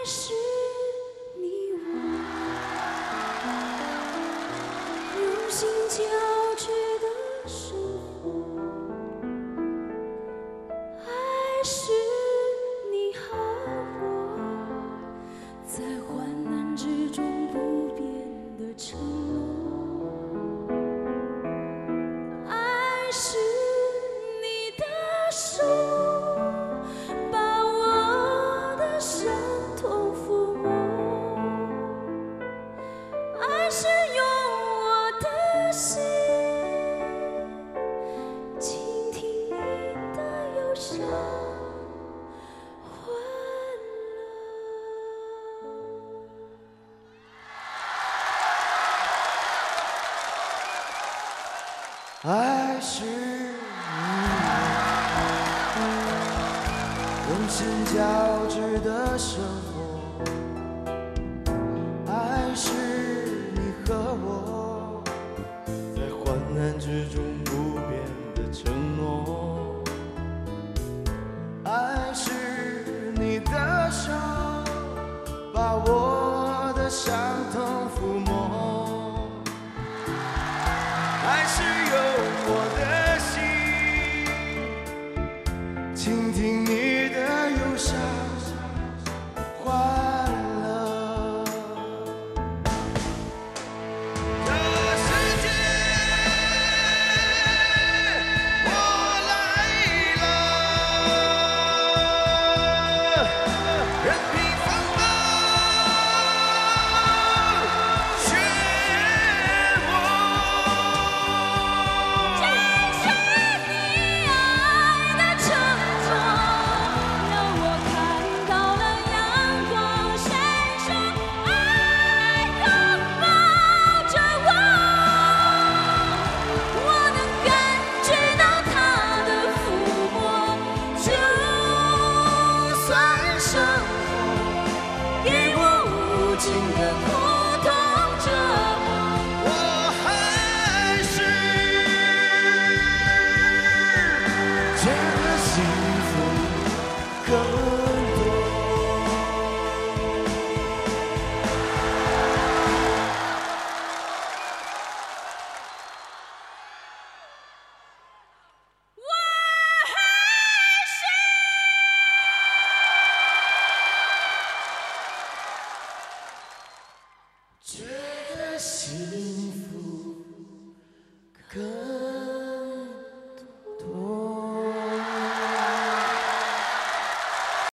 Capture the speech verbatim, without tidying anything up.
是你我用心交织的生活，爱是你和我在患难之中不变的承诺，爱是你的手把我的伤痛抚摸，爱是用我的心倾听你的忧伤欢乐。 爱是你我用心交织的生活，爱是你和我在患难之中不变的承诺，爱是你的手把我的伤痛抚摸，爱是用我的心倾听你